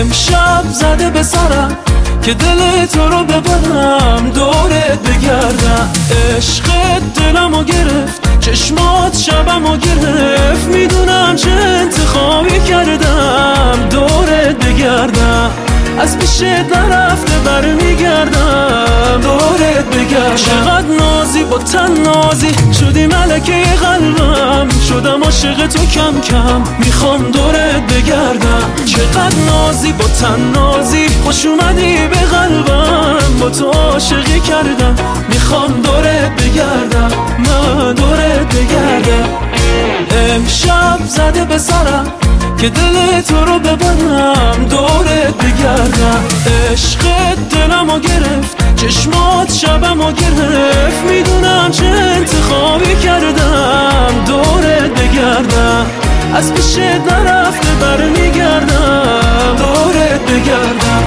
امشب زده به سرم که دل تو رو ببرم، دورت بگردم. عشقت دلمو گرفت، چشمات شبمو گرفت، میدونم چه انتخابی کردم. دورت بگردم، از پیشت نرفته برمیگردم. دورت بگردم. چقدر نازی با تنازی شدی ملکه قلبم، شدم عاشق تو کم کم، میخوام دورت بگردم. چقدر نازی با تنازی خوش اومدی به قلبم، با تو عاشقی کردم، میخوام دورت بگردم. من دورت بگردم. امشب زده به سرم که دل تو رو ببرم، دورت بگردم. عشقت دلمو گرفت، چشمات شبمو گرفت، میدونم چه انتخابی کردم. دورت بگردم، از پیشت نرفته برمیگردم. دورت بگردم.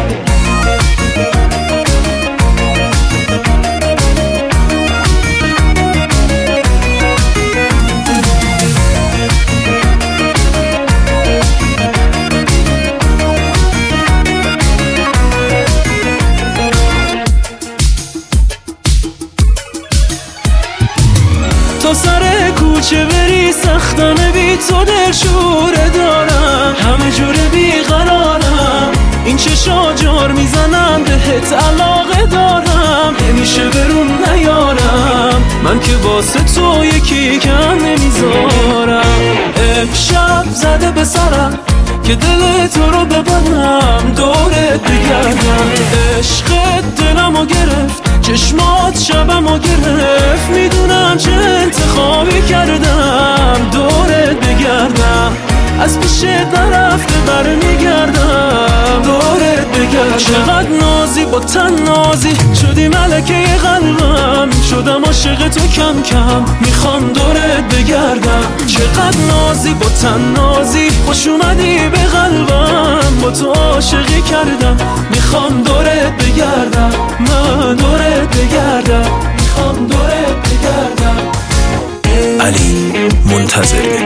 تا سر کوچه بری سختانه، بی تو دلشوره دارم، همه جوره بیقرارم. این چشا جار میزنن بهت علاقه دارم، نمیشه برون نیارم، من که واسه تو یکی کم نمیذارم. امشب زده به سرم که دل تو رو ببرم، دورت بگردم. عشقت دلمو گرفت، چشمات شبمو گرفت، میدونم چه انتخابی کردم. دورت بگردم، از پیشت نرفته برمیگردم. دورت بگردم. چقدر نازی با تنازی شدی ملکه قلبم، شدم عاشق تو کم کم، میخوام دورت بگردم. چقدر نازی با تنازی خوش اومدی به قلبم، با تو عاشقی کردم، میخوام دورت بگردم. من دورت بگردم، میخوام دورت بگردم. علی منتظری.